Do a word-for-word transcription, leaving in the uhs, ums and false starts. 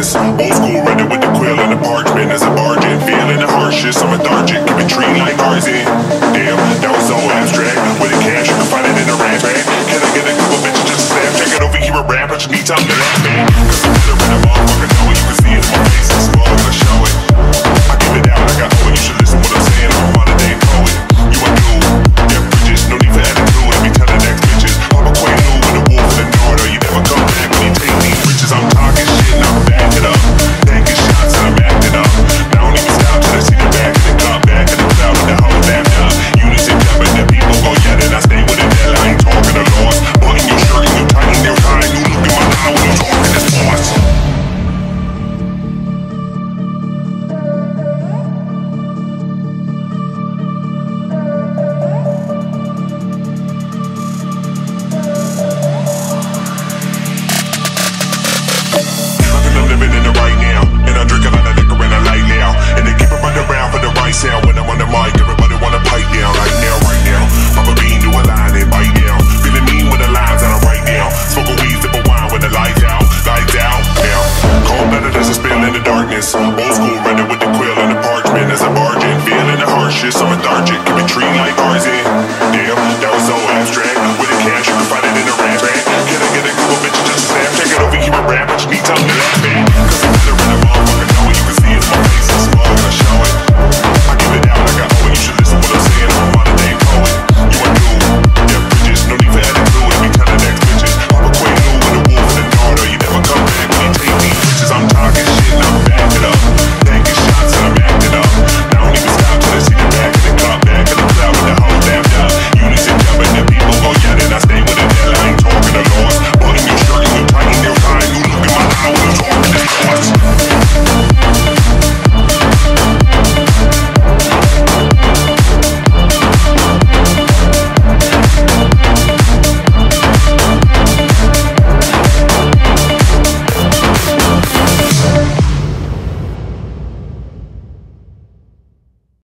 darkness. Old school running with the quill and the parchment. As a bargain, feeling the harshest. I'm lethargic, keep it treating like Tarzan. Damn, that was so abstract. With the cash, you can find it in a rap bag. Can I get a couple bitches just to snap? Check it over here, a rap, I just need something to laugh at. Cause I'm